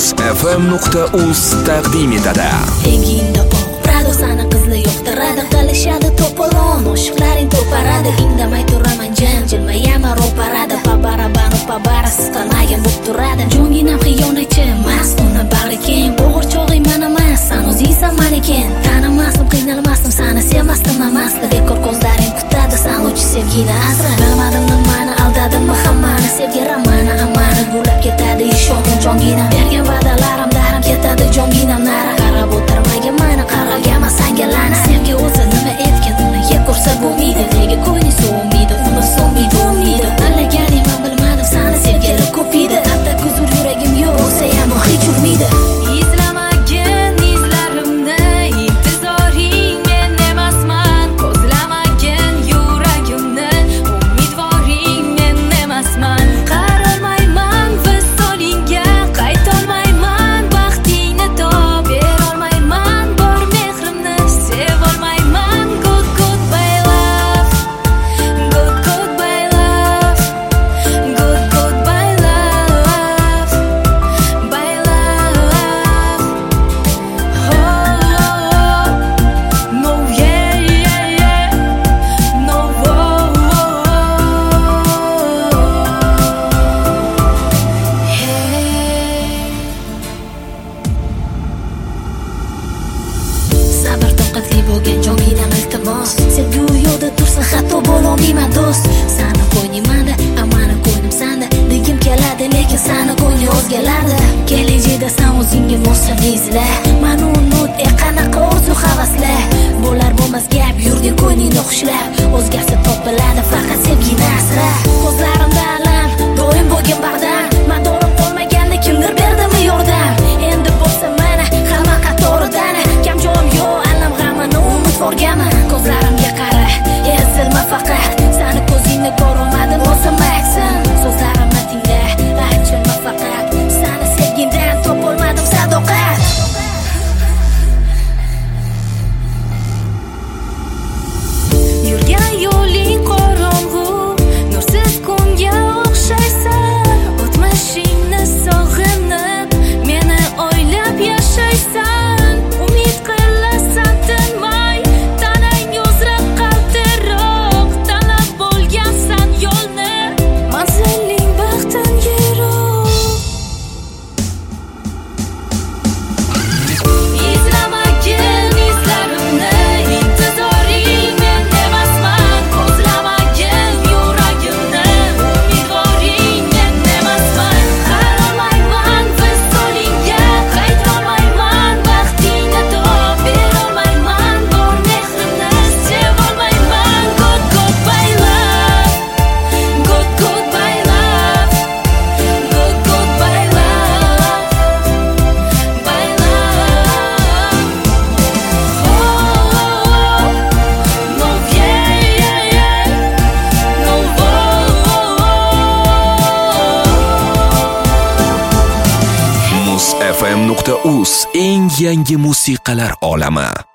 Muz.fm.uz taqdim etadi. Engingda oq Prado sana qizli yoqtiradi, qalishadi to'polon, oshiqlaring to'paradi. Indamay turaman jam, jilmayam ro'paradi, pabarabanu pabarasiz qolmagan bo'lib turadi. Jonginam xiyonatchi, mast uni bag'ri keng, bo'g'ir chog'ing mana emas, san o'zingsan maneken. Tanimasdim, qiynalmasdim, sani sevmasdim emasdi, bekor ko'zlaring kutadi, san o'chi sevgini asra. Bilmadim nimani aldadimmi hammani, sevgi romani hammani gulab ketadi, ishondim jonginam. Bergan va'dalarim darim ketadi, jonginam nari qarab o'tirmagan mani, qarg'alganman senga la'nat. Sevgi o'zi nima etgan uni yeb ko'rsa bo'lmaydi, nega ko'ngling so'nmaydi, umr so'nmaydi, bo'lmaydi. Tanlaganing men bilmadim, sani sevgili ko'p edi, hatto huzur yuragim yo'q bo'lsa ham u hech urmaydi. Izlamagan izlarimni, intizoring men emasman, ko'zlamagan yuragimni, umidvoring men emasman. Qaralmayman visolingga, qaytolmayman baxtingni top, berolmayman bor mehrimni, sevolmayman. Good goodbye love, good goodbye love, good goodbye love, bye love. Oh, no, yeah, yeah, yeah, no, Sabr toqatli bo'lgan jonginam iltimos, sevgi u yo'lda tursa hatto bo'lolmayman do'st. Sani qo'ynimanda, amani qo'ynim sanda, degim keladi lekin sani qo'yni o'zgalarda. Kelajakda san o'zingga mosni izla, mani unut qanaqa orzu havaslar. Bo'lar bo'lmas gap yurding qo'yningni xushlab, o'zgasi topiladi faqat sevgini asra. Ko'zlarimda alam, doim bo'lgan bardam, madorim qolmaganda kimdir berdimi yordam. Endi bo'lsa mana hamma qatoridan, kam joyim yo'q, alam g'amini umidvorgaman. Ko'zlarimga qara, ezilma faqat, sani ko'zingni ko'rolmadim, o'zim aksim. So'zlarimni tingla, achilma faqat, sani sevgimdan topolmadim sadoqat. yurgan yo'ling qorong'u, nursiz kunga o'xshaysan. O'tmishingni sog'inib, meni o'ylab yashaysan. Umid qilasan tinmay, tanang uzra qaltiroq, tanlab bo'lgansan yo'lni, manziling baxtdan yiroq. Izlamagan izlarimni, intizoring men emasman, ko'zlamagan yuragimni, umidvoring men emasman. Qaralmayman visolingga, qaytolmayman baxtingni top, berolmayman bor mehrimni, sevolmayman. Good goodbye love, good goodbye love, good goodbye love, bye love. Oh, no, yeah, yeah, yeah, no, Muz.fm.uz eng yangi musiqalar olami.